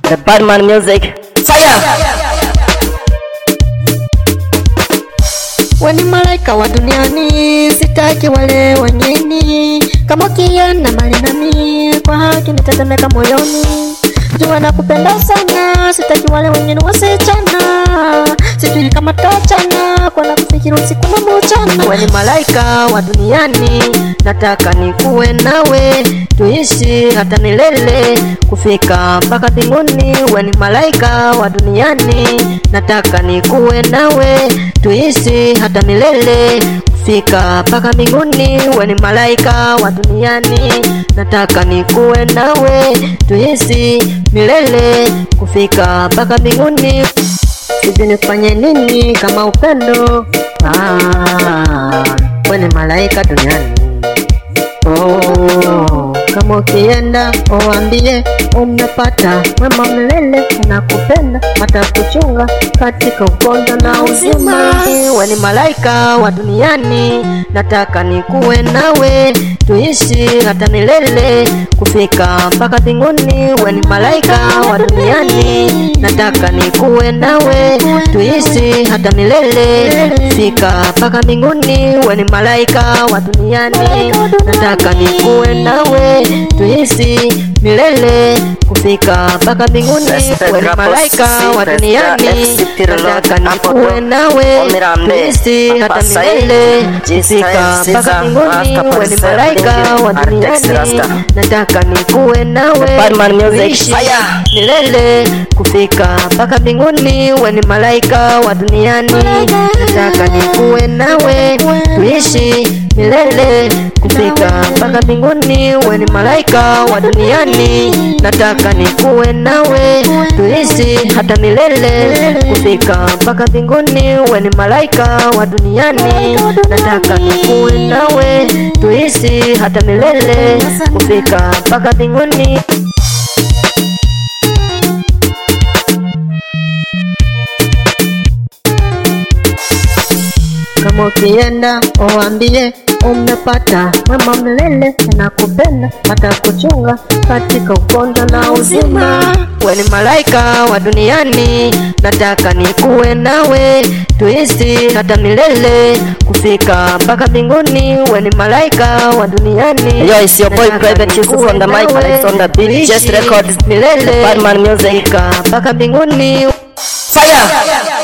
The Badman Music. Fire! Wewe ni malaika wa duniani, sitaki wale wengine. Kama ukienda mbali nami, kwa haki nitatemeka moyoni. Jua nakupenda sana, sitaki wale wengine wasichana. Sijui kama tutachana, kwa nakufikiri usiku na mchana. Wewe ni malaika wa duniani, nataka nikuwe nawe, tuishi hata milele, kufika mpaka mbinguni. Wewe ni malaika wa duniani, nataka nikuwe nawe, tuishi hata milele, kufika mpaka mbinguni. Wewe ni malaika wa duniani, nataka nikuwe nawe, tuishi milele, kufika mpaka mbinguni. Sijui nifanye nini kama upendo. Wewe ni malaika duniani. Kama ukienda uambie umepata wema milele, nakupenda watakuchunga katika ugonjwa na uzima. Wewe ni malaika wa duniani, nataka nikuwe nawe, tuishi hata milele, kufika mpaka mbinguni. Wewe ni malaika wa duniani, nataka nikuwe nawe, tuishi hata milele, kufika mpaka mbinguni. Wewe ni malaika wa duniani, nataka nikuwe nawe, tuishi milele, kufika mpaka mbinguni. Wewe ni malaika wa duniani, nataka nikuwe nawe, tuishi hata milele, kufika mpaka mbinguni. Wewe ni malaika wa duniani, nataka nikuwe nawe, tuishi milele, kufika mpaka mbinguni. Wewe ni malaika wa duniani, nataka nikuwe nawe, tuishi milele, kufika mpaka mbinguni. Wewe ni malaika wa duniani, nataka nikuwe nawe, tuishi hata milele, kufika mpaka mbinguni. Wewe ni malaika wa duniani, nataka nikuwe nawe, tuishi hata milele, kufika mpaka mbinguni. Kama ukienda uambie umepata wema milele, nakupenda watakuchunga katika ugonjwa na uzima. Wewe ni malaika wa duniani, nataka nikuwe nawe, tuishi hata milele, kufika mpaka mbinguni. Wewe ni malaika wa duniani. Yo, it's your boy Private Jesus on the mic, Alex on the beat. Just record milele, Badman Music. mpaka mbinguni. Fire!